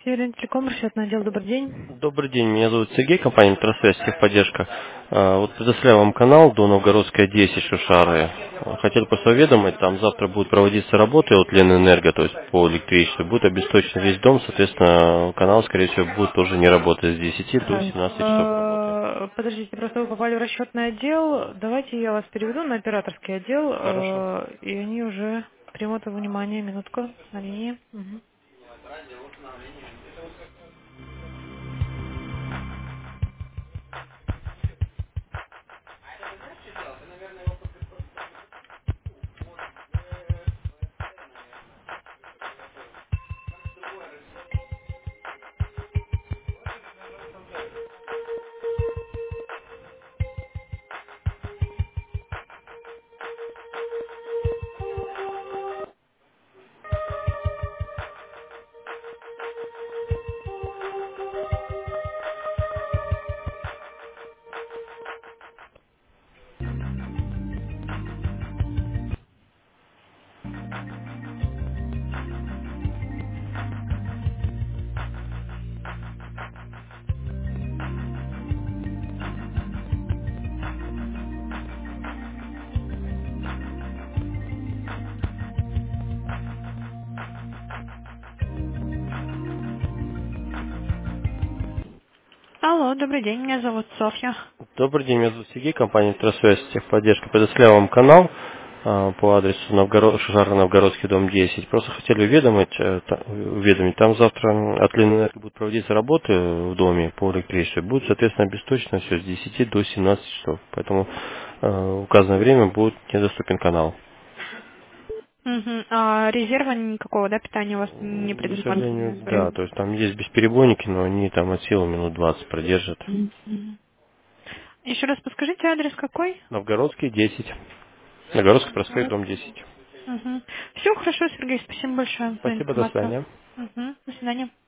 Северный телеком, расчетный отдел, добрый день. Добрый день, меня зовут Сергей, компания Метросвязь, техподдержка. Вот предоставляю вам канал до Новгородская 10 Шушары. Хотел просто уведомить, там завтра будут проводиться работы от Ленэнерго, то есть по электричеству. Будет обесточен весь дом, соответственно, канал, скорее всего, будет тоже не работать с 10 до 17 часов работы. Подождите, просто вы попали в расчетный отдел. Давайте я вас переведу на операторский отдел, Хорошо. и они уже примут во внимание. Минутку на линии. Мгм. Алло, добрый день, меня зовут Софья. Добрый день, меня зовут Сергей, компания Метросвязь, техподдержка. Предоставляю вам канал по адресу Шушара, Новгородский, дом 10. Просто хотели уведомить, там завтра от Ленэнерго будут проводиться работы в доме по электричеству. Будет, соответственно, обесточено все с 10 до 17 часов. Поэтому в указанное время будет недоступен канал. Мгм. А резерва никакого, да, питания у вас не К сожалению, предусматривается? да. То есть там есть бесперебойники, но они там от силы минут 20 продержат. Мгм. Еще раз подскажите, адрес какой? Новгородский 10. Новгородский проспект, дом 10. Все хорошо, Сергей, спасибо большое за Спасибо, до информацию. свидания. До свидания.